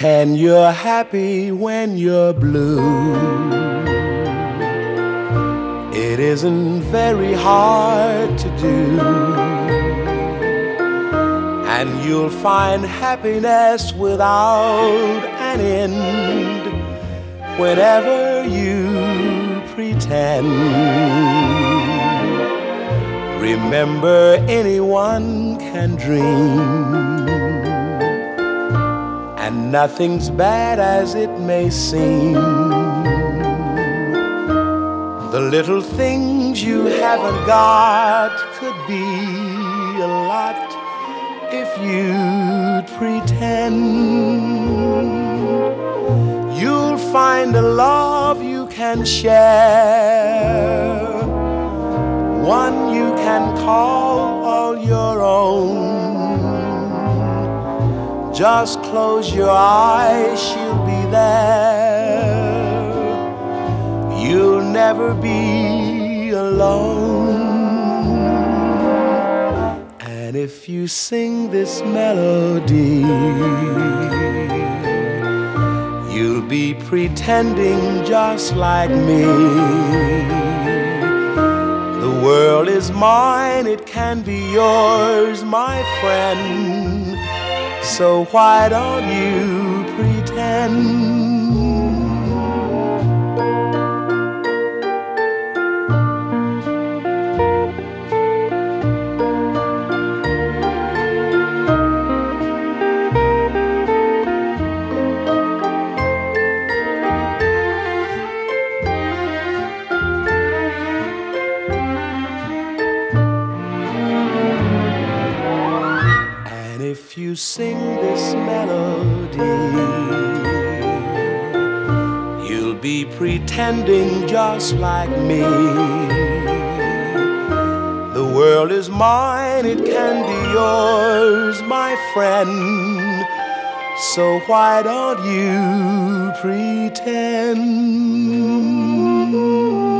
Pretend you're happy when you're blue. It isn't very hard to do, and you'll find happiness without an end whenever you pretend. Remember, anyone can dream, and nothing's bad as it may seem. The little things you haven't got could be a lot if you'd pretend. You'll find a love you can share, one you can call all your own. Just close your eyes, she'll be there. You'll never be alone. And if you sing this melody, you'll be pretending just like me. The world is mine, it can be yours, my friend. So why don't you pretend? If you sing this melody, you'll be pretending just like me. The world is mine, it can be yours, my friend. So why don't you pretend?